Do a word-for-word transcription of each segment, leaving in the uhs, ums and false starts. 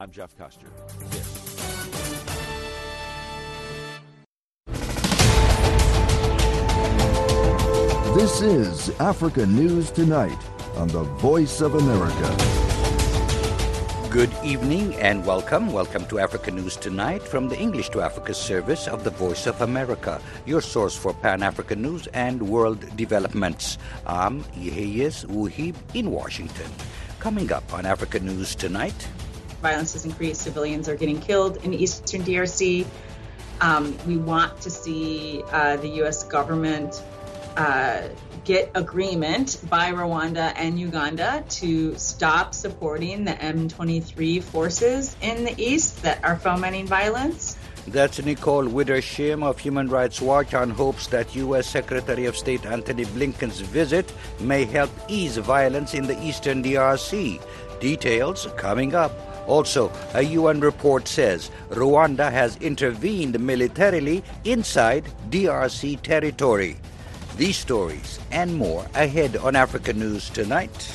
I'm Jeff Custer. This. This is Africa News Tonight on the Voice of America. Good evening and welcome. Welcome to Africa News Tonight from the English to Africa service of the Voice of America, your source for Pan-African news and world developments. I'm Yeheyes Wuhib in Washington. Coming up on Africa News Tonight. Violence has increased. Civilians are getting killed in the eastern D R C. Um, we want to see uh, the U S government uh, get agreement by Rwanda and Uganda to stop supporting the M twenty-three forces in the east that are fomenting violence. That's Nicole Widersham of Human Rights Watch on hopes that U S Secretary of State Antony Blinken's visit may help ease violence in the eastern D R C. Details coming up. Also, a U N report says Rwanda has intervened militarily inside D R C territory. These stories and more ahead on Africa News Tonight.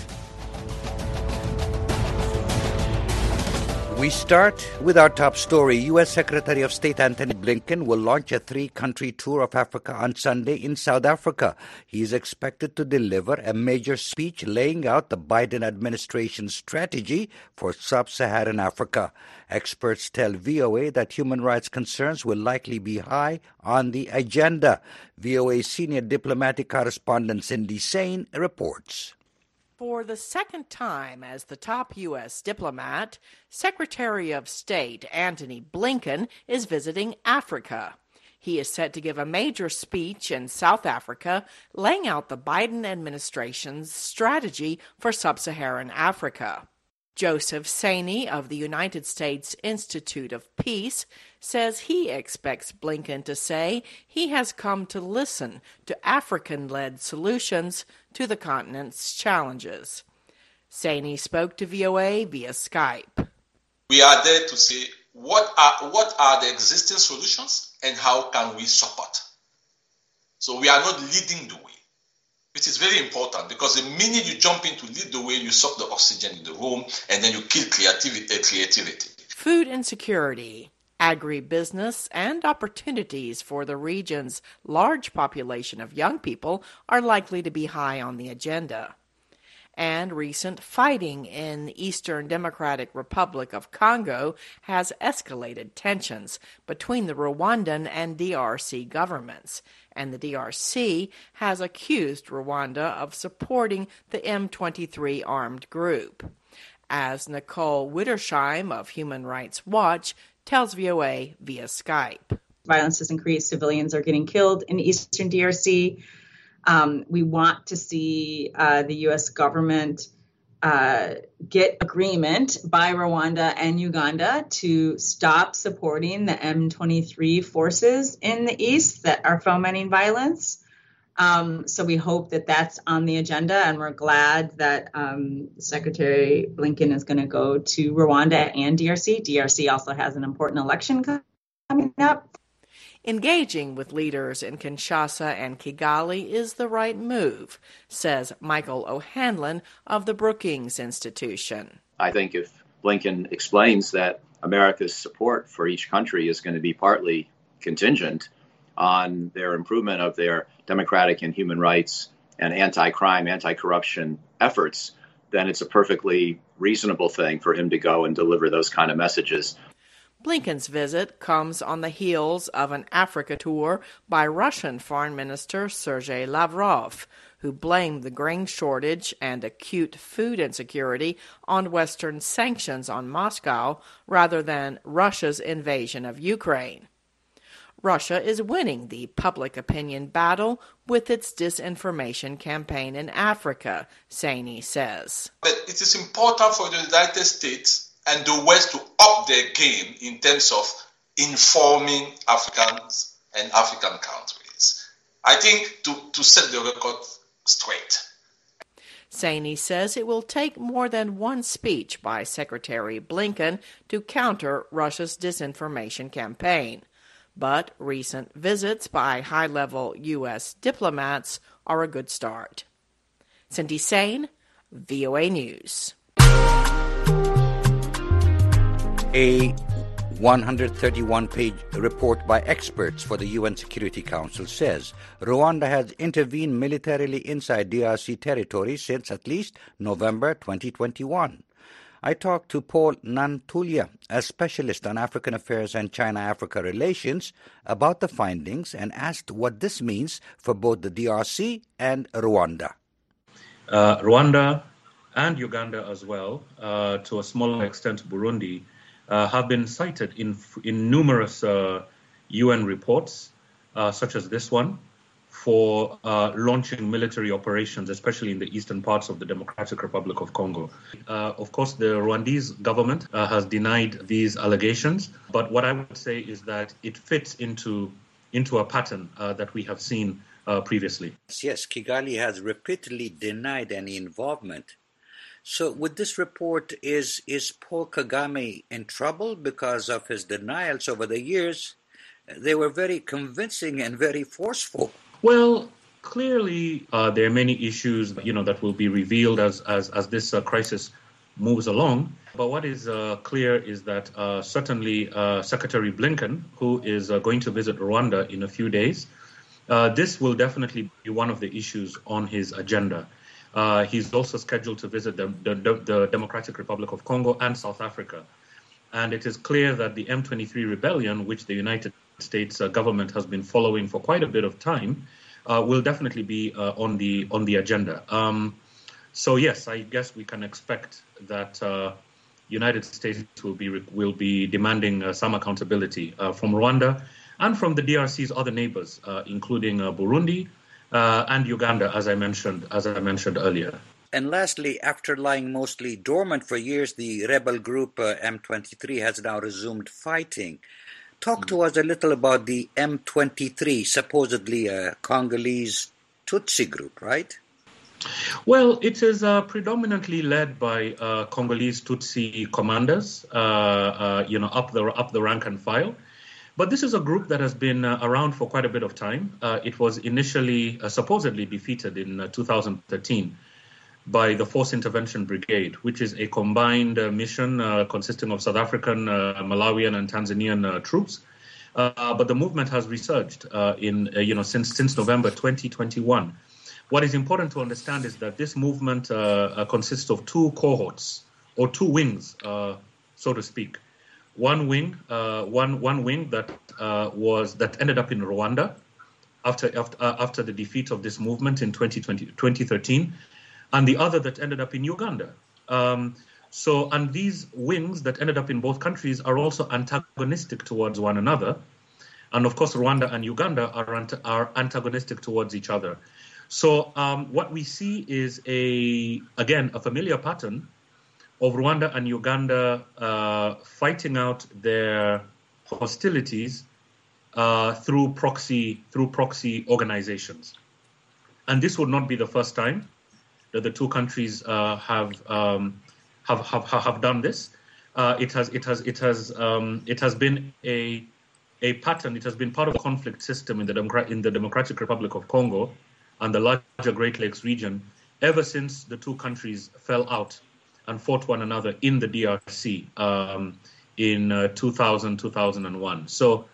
We start with our top story. U S Secretary of State Antony Blinken will launch a three-country tour of Africa on Sunday in South Africa. He is expected to deliver a major speech laying out the Biden administration's strategy for sub-Saharan Africa. Experts tell V O A that human rights concerns will likely be high on the agenda. V O A senior diplomatic correspondent Cindy Sain reports. For the second time as the top U S diplomat, Secretary of State Antony Blinken is visiting Africa. He is set to give a major speech in South Africa, laying out the Biden administration's strategy for sub-Saharan Africa. Joseph Saini of the United States Institute of Peace says he expects Blinken to say he has come to listen to African-led solutions to the continent's challenges. Saini spoke to V O A via Skype. We are there to say what are what are the existing solutions and how can we support. So we are not leading the way. It is very important because the minute you jump in to lead the way, you suck the oxygen in the room and then you kill creativity. creativity. Food insecurity, agribusiness, and opportunities for the region's large population of young people are likely to be high on the agenda. And recent fighting in the Eastern Democratic Republic of Congo has escalated tensions between the Rwandan and D R C governments, and the D R C has accused Rwanda of supporting the M twenty-three armed group. As Nicole Widersham of Human Rights Watch tells V O A via Skype. Violence has increased. Civilians are getting killed in the eastern D R C. Um, we want to see uh, the U S government uh, get agreement by Rwanda and Uganda to stop supporting the M twenty-three forces in the east that are fomenting violence. Um, so we hope that that's on the agenda, and we're glad that um, Secretary Blinken is going to go to Rwanda and D R C. D R C also has an important election coming up. Engaging with leaders in Kinshasa and Kigali is the right move, says Michael O'Hanlon of the Brookings Institution. I think if Blinken explains that America's support for each country is going to be partly contingent on their improvement of their democratic and human rights and anti-crime, anti-corruption efforts, then it's a perfectly reasonable thing for him to go and deliver those kind of messages. Blinken's visit comes on the heels of an Africa tour by Russian Foreign Minister Sergei Lavrov, who blamed the grain shortage and acute food insecurity on Western sanctions on Moscow rather than Russia's invasion of Ukraine. Russia is winning the public opinion battle with its disinformation campaign in Africa, Saini says. But it is important for the United States and the West to up their game in terms of informing Africans and African countries. I think to, to set the record straight. Saini says it will take more than one speech by Secretary Blinken to counter Russia's disinformation campaign. But recent visits by high-level U S diplomats are a good start. Cindy Sain, V O A News. A one hundred thirty-one page report by experts for the U N Security Council says Rwanda has intervened militarily inside D R C territory since at least November twenty twenty-one. I talked to Paul Nantulia, a specialist on African affairs and China-Africa relations, about the findings and asked what this means for both the D R C and Rwanda. Uh, Rwanda and Uganda as well, uh, to a smaller extent Burundi, uh, have been cited in in numerous uh, U N reports, uh, such as this one, for uh, launching military operations, especially in the eastern parts of the Democratic Republic of Congo. Uh, of course, the Rwandese government uh, has denied these allegations, but what I would say is that it fits into, into a pattern uh, that we have seen uh, previously. Yes, Kigali has repeatedly denied any involvement. So with this report, is, is Paul Kagame in trouble because of his denials over the years? They were very convincing and very forceful. Well, clearly uh, there are many issues, you know, that will be revealed as as, as this uh, crisis moves along. But what is uh, clear is that uh, certainly uh, Secretary Blinken, who is uh, going to visit Rwanda in a few days, uh, this will definitely be one of the issues on his agenda. Uh, he's also scheduled to visit the, the, the Democratic Republic of Congo and South Africa. And it is clear that the M twenty-three rebellion, which the United States uh, government has been following for quite a bit of time, uh, will definitely be uh, on the on the agenda. Um, so yes, I guess we can expect that uh, United States will be will be demanding uh, some accountability uh, from Rwanda and from the D R C's other neighbors, uh, including uh, Burundi uh, and Uganda, as I mentioned as I mentioned earlier. And lastly, after lying mostly dormant for years, the rebel group uh, M twenty-three has now resumed fighting. Talk to us a little about the M twenty-three, supposedly a Congolese Tutsi group, right? Well, it is uh, predominantly led by uh, Congolese Tutsi commanders, uh, uh, you know, up the up the rank and file. But this is a group that has been uh, around for quite a bit of time. Uh, it was initially uh, supposedly defeated in uh, two thousand thirteen. By the Force Intervention Brigade, which is a combined uh, mission uh, consisting of South African, uh, Malawian, and Tanzanian uh, troops. Uh, but the movement has resurged uh, in, uh, you know, since since November twenty twenty-one. What is important to understand is that this movement uh, uh, consists of two cohorts or two wings, uh, so to speak. One wing, uh, one one wing that uh, was that ended up in Rwanda after after, uh, after the defeat of this movement in twenty twenty, twenty thirteen. And the other that ended up in Uganda. Um, so, and these wings that ended up in both countries are also antagonistic towards one another. And of course, Rwanda and Uganda are, ant- are antagonistic towards each other. So um, what we see is, a again, a familiar pattern of Rwanda and Uganda uh, fighting out their hostilities uh, through proxy, through proxy organizations. And this would not be the first time that the two countries uh, have, um, have have have done this. Uh, it has it has it has um, it has been a a pattern. It has been part of the conflict system in the Democrat in the Democratic Republic of Congo and the larger Great Lakes region ever since the two countries fell out and fought one another in the D R C um, in uh, two thousand, two thousand one. So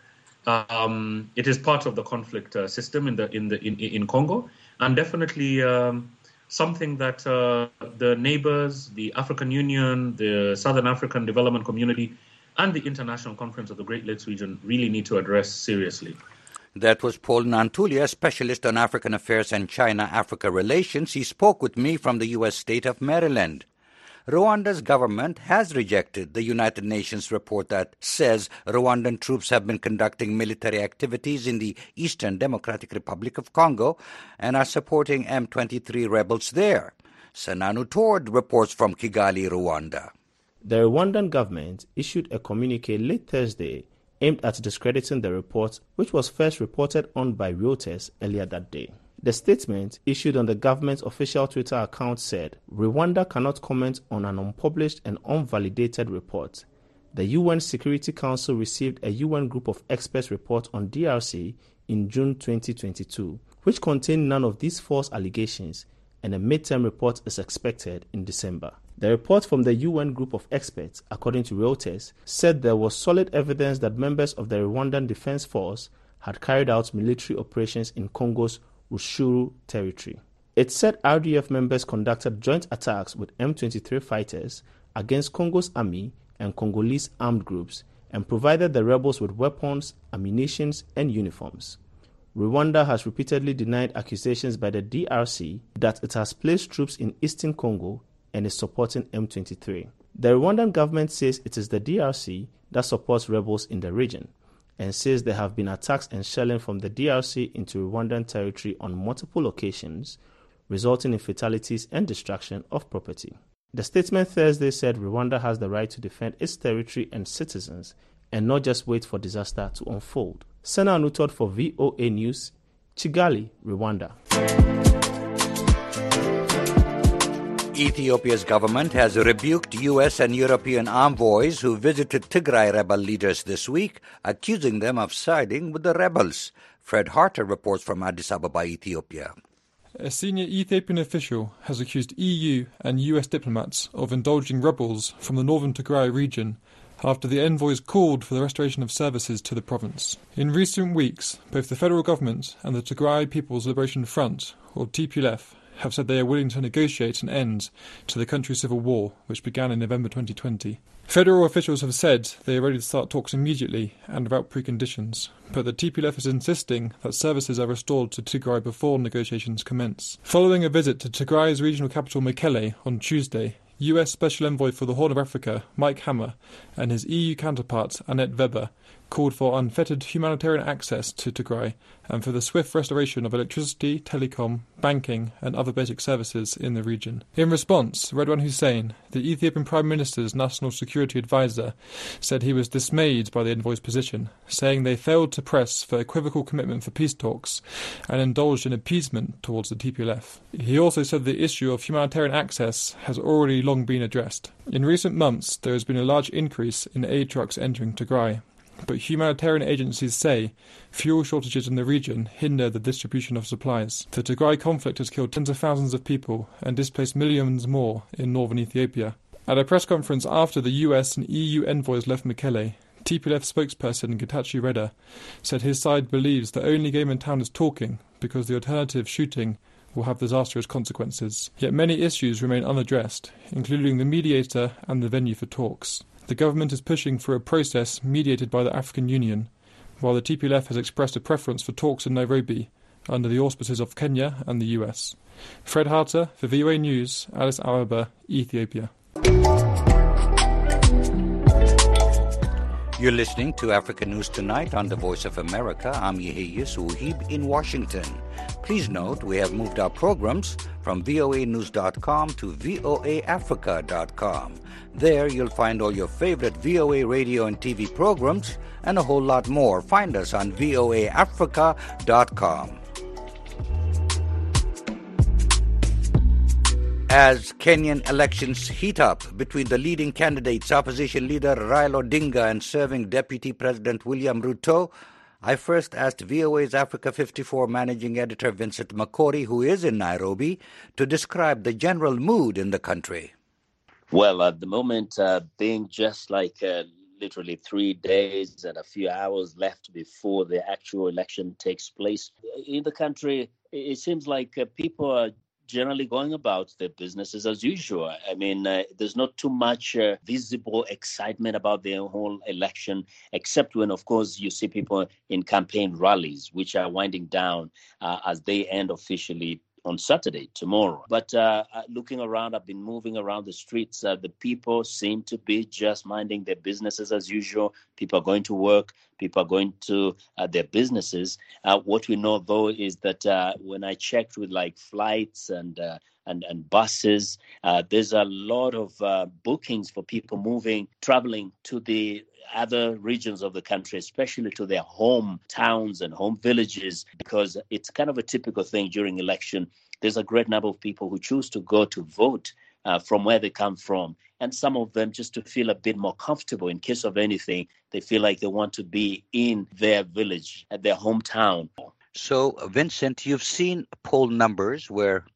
um, it is part of the conflict uh, system in the in the in, in Congo, and definitely. Um, Something that uh, the neighbors, the African Union, the Southern African Development Community, and the International Conference of the Great Lakes region really need to address seriously. That was Paul Nantulia, specialist on African affairs and China-Africa relations. He spoke with me from the U S state of Maryland. Rwanda's government has rejected the United Nations report that says Rwandan troops have been conducting military activities in the Eastern Democratic Republic of Congo and are supporting M twenty-three rebels there. Sananu Tord reports from Kigali, Rwanda. The Rwandan government issued a communique late Thursday aimed at discrediting the report, which was first reported on by Reuters earlier that day. The statement, issued on the government's official Twitter account, said, Rwanda cannot comment on an unpublished and unvalidated report. The U N Security Council received a U N group of experts report on D R C in June twenty twenty-two, which contained none of these false allegations, and a midterm report is expected in December. The report from the U N group of experts, according to Reuters, said there was solid evidence that members of the Rwandan Defense Force had carried out military operations in Congo's Rutshuru territory. It said R D F members conducted joint attacks with M twenty-three fighters against Congo's army and Congolese armed groups and provided the rebels with weapons, ammunition, and uniforms. Rwanda has repeatedly denied accusations by the D R C that it has placed troops in eastern Congo and is supporting M twenty-three. The Rwandan government says it is the D R C that supports rebels in the region and says there have been attacks and shelling from the D R C into Rwandan territory on multiple occasions, resulting in fatalities and destruction of property. The statement Thursday said Rwanda has the right to defend its territory and citizens and not just wait for disaster to unfold. Sena Anutot for V O A News, Kigali, Rwanda. Ethiopia's government has rebuked U S and European envoys who visited Tigray rebel leaders this week, accusing them of siding with the rebels. Fred Harter reports from Addis Ababa, Ethiopia. A senior Ethiopian official has accused E U and U S diplomats of indulging rebels from the northern Tigray region after the envoys called for the restoration of services to the province. In recent weeks, both the federal government and the Tigray People's Liberation Front, or T P L F, have said they are willing to negotiate an end to the country's civil war, which began in November twenty twenty. Federal officials have said they are ready to start talks immediately and without preconditions, but the T P L F is insisting that services are restored to Tigray before negotiations commence. Following a visit to Tigray's regional capital Mekelle on Tuesday, U S Special Envoy for the Horn of Africa, Mike Hammer, and his E U counterpart, Annette Weber, called for unfettered humanitarian access to Tigray and for the swift restoration of electricity, telecom, banking and other basic services in the region. In response, Redwan Hussein, the Ethiopian Prime Minister's national security advisor, said he was dismayed by the envoy's position, saying they failed to press for equivocal commitment for peace talks and indulged in appeasement towards the T P L F. He also said the issue of humanitarian access has already long been addressed. In recent months, there has been a large increase in aid trucks entering Tigray, but humanitarian agencies say fuel shortages in the region hinder the distribution of supplies. The Tigray conflict has killed tens of thousands of people and displaced millions more in northern Ethiopia. At a press conference after the U S and E U envoys left Mekelle, T P L F spokesperson Getachew Reda said his side believes the only game in town is talking because the alternative, shooting, will have disastrous consequences. Yet many issues remain unaddressed, including the mediator and the venue for talks. The government is pushing for a process mediated by the African Union, while the T P L F has expressed a preference for talks in Nairobi under the auspices of Kenya and the U S. Fred Harter for V O A News, Addis Ababa, Ethiopia. You're listening to Africa News Tonight on the Voice of America. I'm Yehiyas Uhib in Washington. Please note we have moved our programs from V O A news dot com to V O A africa dot com. There you'll find all your favorite V O A radio and T V programs and a whole lot more. Find us on V O A africa dot com. As Kenyan elections heat up between the leading candidates, opposition leader Raila Odinga and serving Deputy President William Ruto, I first asked V O A's Africa fifty-four managing editor Vincent Makori, who is in Nairobi, to describe the general mood in the country. Well, at the moment, uh, being just like uh, literally three days and a few hours left before the actual election takes place in the country, it seems like uh, people are generally going about their businesses as usual. I mean, uh, there's not too much uh, visible excitement about the whole election, except when, of course, you see people in campaign rallies, which are winding down uh, as they end officially on Saturday, tomorrow. But uh, looking around, I've been moving around the streets. Uh, the people seem to be just minding their businesses as usual. People are going to work. People are going to uh, their businesses. Uh, what we know, though, is that uh, when I checked with like flights and uh, and, and buses, uh, there's a lot of uh, bookings for people moving, traveling to the other regions of the country, especially to their home towns and home villages, because it's kind of a typical thing during election. There's a great number of people who choose to go to vote uh, from where they come from. And some of them just to feel a bit more comfortable in case of anything. They feel like they want to be in their village, at their hometown. So, Vincent, you've seen poll numbers where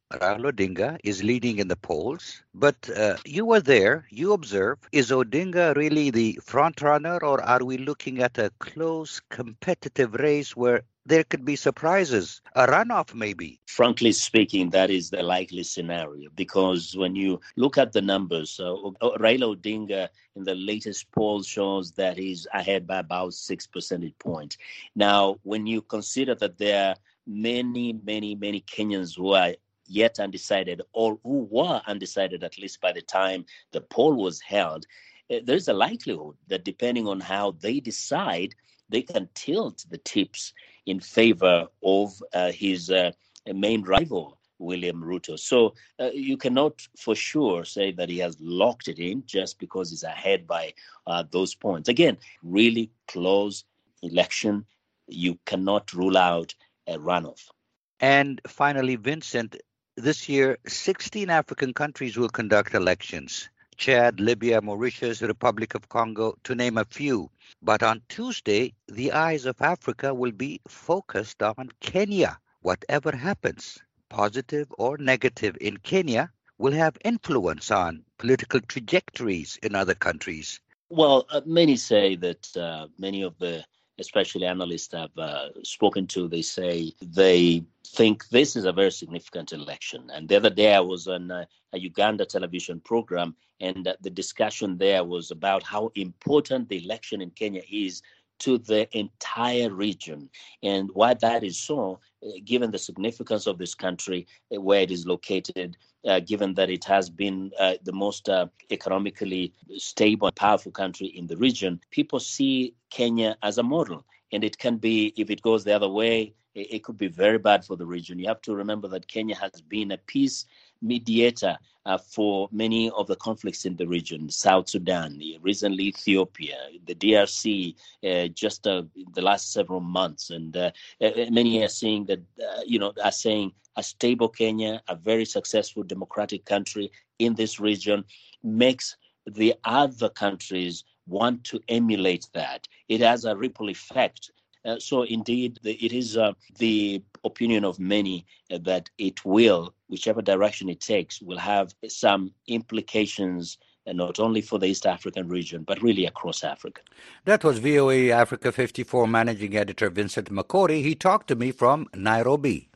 Raila Odinga is leading in the polls, but uh, you were there, you observe. Is Odinga really the front runner, or are we looking at a close competitive race where there could be surprises, a runoff maybe? Frankly speaking, that is the likely scenario, because when you look at the numbers, uh, Raila Odinga in the latest poll shows that he's ahead by about six percentage points. Now, when you consider that there are many, many, many Kenyans who are yet undecided, or who were undecided at least by the time the poll was held, there's a likelihood that depending on how they decide, they can tilt the tips in favor of uh, his uh, main rival, William Ruto. So uh, you cannot for sure say that he has locked it in just because he's ahead by uh, those points. Again, really close election. You cannot rule out a runoff. And finally, Vincent, this year, sixteen African countries will conduct elections. Chad, Libya, Mauritius, Republic of Congo, to name a few. But on Tuesday, the eyes of Africa will be focused on Kenya. Whatever happens, positive or negative in Kenya, will have influence on political trajectories in other countries. Well, uh, many say that uh, many of the, especially analysts I've uh, spoken to, they say they think this is a very significant election. And the other day I was on a, a Uganda television program, and uh, the discussion there was about how important the election in Kenya is to the entire region. And why that is so, uh, given the significance of this country, uh, where it is located, uh, given that it has been uh, the most uh, economically stable and powerful country in the region, people see Kenya as a model. And it can be, if it goes the other way, it, it could be very bad for the region. You have to remember that Kenya has been a peace mediator uh, for many of the conflicts in the region. South Sudan, recently Ethiopia, the D R C, uh, just uh, the last several months. And uh, uh, many are saying that, uh, you know, are saying a stable Kenya, a very successful democratic country in this region, makes the other countries want to emulate that. It has a ripple effect. Uh, so indeed, the, it is uh, the opinion of many uh, that it will, whichever direction it takes, will have some implications uh, not only for the East African region, but really across Africa. That was V O A Africa fifty-four Managing Editor Vincent Makori. He talked to me from Nairobi.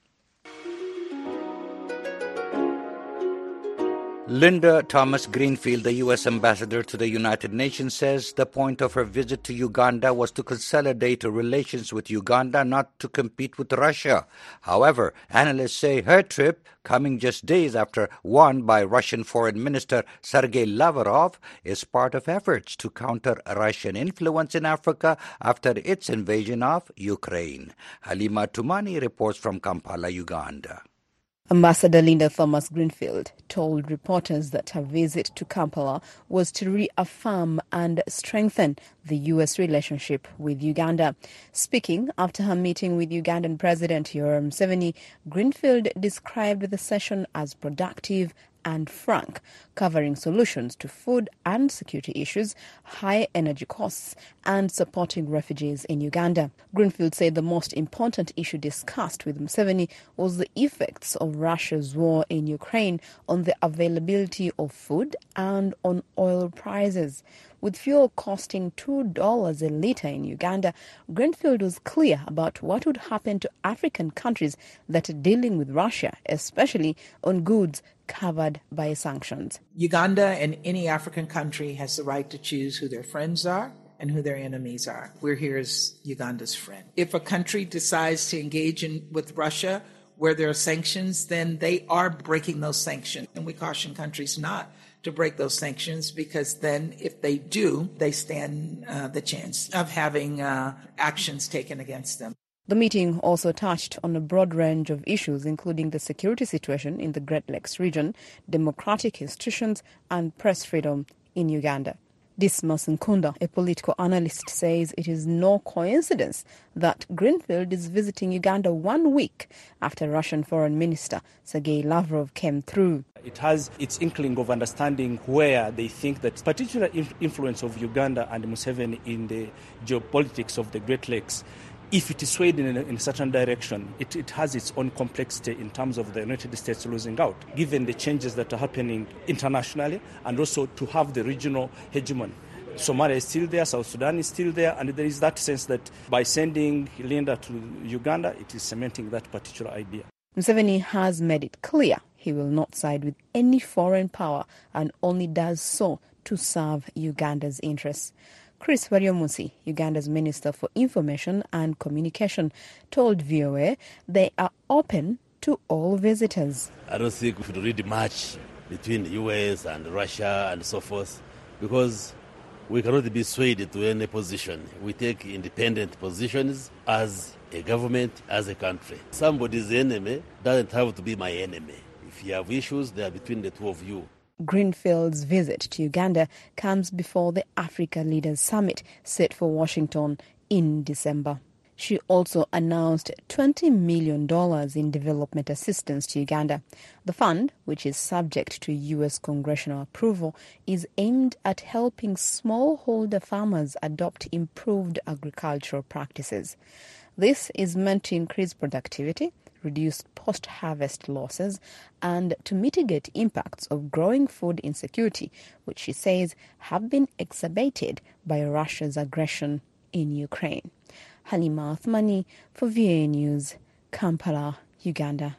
Linda Thomas-Greenfield, the U S ambassador to the United Nations, says the point of her visit to Uganda was to consolidate relations with Uganda, not to compete with Russia. However, analysts say her trip, coming just days after one by Russian Foreign Minister Sergei Lavrov, is part of efforts to counter Russian influence in Africa after its invasion of Ukraine. Halima Tumani reports from Kampala, Uganda. Ambassador Linda Thomas-Greenfield told reporters that her visit to Kampala was to reaffirm and strengthen the U S relationship with Uganda. Speaking after her meeting with Ugandan President Yoweri Museveni, Greenfield described the session as productive and frank, covering solutions to food and security issues, high energy costs, and supporting refugees in Uganda. Greenfield said the most important issue discussed with Museveni was the effects of Russia's war in Ukraine on the availability of food and on oil prices. With fuel costing two dollars a litre in Uganda, Greenfield was clear about what would happen to African countries that are dealing with Russia, especially on goods covered by sanctions. Uganda and any African country has the right to choose who their friends are and who their enemies are. We're here as Uganda's friend. If a country decides to engage in with Russia where there are sanctions, then they are breaking those sanctions. And we caution countries not to break those sanctions, because then if they do, they stand uh, the chance of having uh, actions taken against them. The meeting also touched on a broad range of issues, including the security situation in the Great Lakes region, democratic institutions, and press freedom in Uganda. Dismas Nkunda, a political analyst, says it is no coincidence that Greenfield is visiting Uganda one week after Russian Foreign Minister Sergei Lavrov came through. It has its inkling of understanding where they think that particular influence of Uganda and Museveni in the geopolitics of the Great Lakes if it is swayed in a, in a certain direction, it, it has its own complexity in terms of the United States losing out, given the changes that are happening internationally, and also to have the regional hegemony. Somalia is still there, South Sudan is still there, and there is that sense that by sending Linda to Uganda, it is cementing that particular idea. Museveni has made it clear he will not side with any foreign power and only does so to serve Uganda's interests. Chris Wariomusi, Uganda's Minister for Information and Communication, told V O A they are open to all visitors. I don't think we should read much between the U S and Russia and so forth, because we cannot be swayed to any position. We take independent positions as a government, as a country. Somebody's enemy doesn't have to be my enemy. If you have issues, they are between the two of you. Greenfield's visit to Uganda comes before the Africa Leaders Summit set for Washington in December. She also announced twenty million dollars in development assistance to Uganda. The fund, which is subject to U S congressional approval, is aimed at helping smallholder farmers adopt improved agricultural practices. This is meant to increase productivity, reduce post-harvest losses, and to mitigate impacts of growing food insecurity, which she says have been exacerbated by Russia's aggression in Ukraine. Halima Athmani for V O A News, Kampala, Uganda.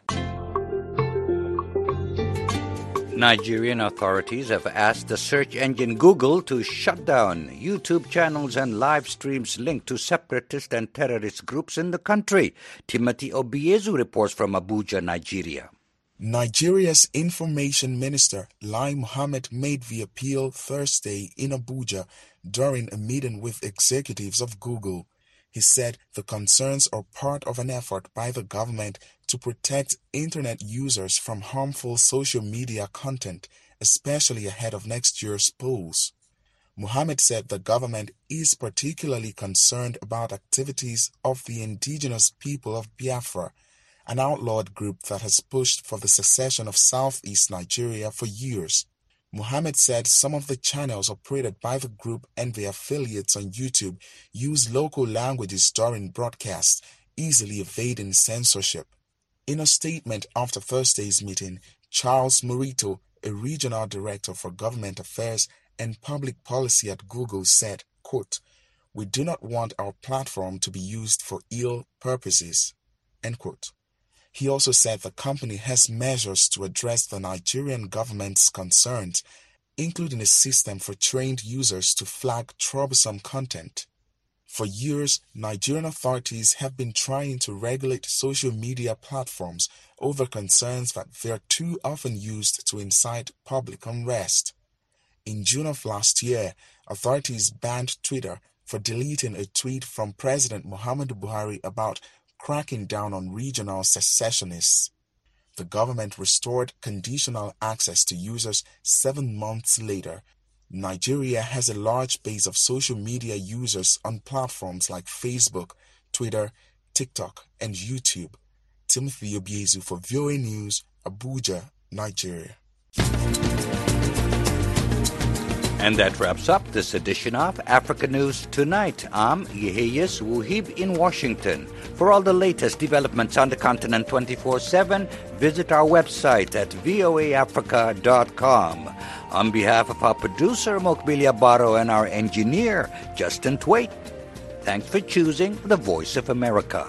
Nigerian authorities have asked the search engine Google to shut down YouTube channels and live streams linked to separatist and terrorist groups in the country. Timothy Obiezu reports from Abuja, Nigeria. Nigeria's Information Minister Lai Mohammed made the appeal Thursday in Abuja during a meeting with executives of Google. He said the concerns are part of an effort by the government to protect Internet users from harmful social media content, especially ahead of next year's polls. Mohammed said the government is particularly concerned about activities of the indigenous people of Biafra, an outlawed group that has pushed for the secession of southeast Nigeria for years. Mohammed said some of the channels operated by the group and their affiliates on YouTube use local languages during broadcasts, easily evading censorship. In a statement after Thursday's meeting, Charles Murito, a regional director for government affairs and public policy at Google, said, quote, "We do not want our platform to be used for ill purposes," end quote. He also said the company has measures to address the Nigerian government's concerns, including a system for trained users to flag troublesome content. For years, Nigerian authorities have been trying to regulate social media platforms over concerns that they are too often used to incite public unrest. In June of last year, authorities banned Twitter for deleting a tweet from President Muhammadu Buhari about cracking down on regional secessionists. The government restored conditional access to users seven months later. Nigeria has a large base of social media users on platforms like Facebook, Twitter, TikTok, and YouTube. Timothy Obiezu for V O A News, Abuja, Nigeria. And that wraps up this edition of Africa News Tonight. I'm Yeheyes Wuhib in Washington. For all the latest developments on the continent twenty-four seven, visit our website at voa africa dot com. On behalf of our producer, Mokbilia Baro, and our engineer, Justin Twait, thanks for choosing the Voice of America.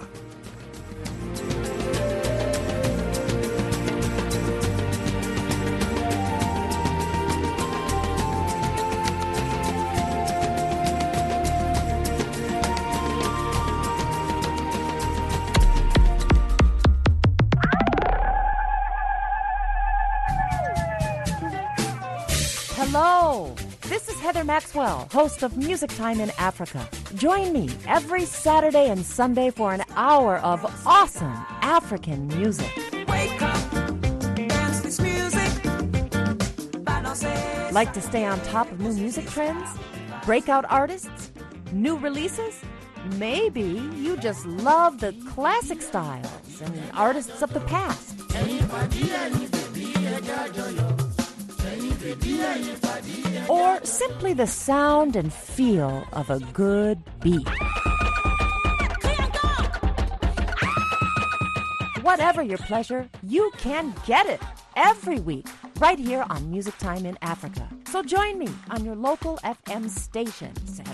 Hello, this is Heather Maxwell, host of Music Time in Africa. Join me every Saturday and Sunday for an hour of awesome African music. Wake up, dance this music. Like to stay on top of new music trends? Breakout artists? New releases? Maybe you just love the classic styles and artists of the past. Or simply the sound and feel of a good beat. whatever your pleasure, you can get it every week right here on Music Time in Africa. So join me on your local F M station Saturday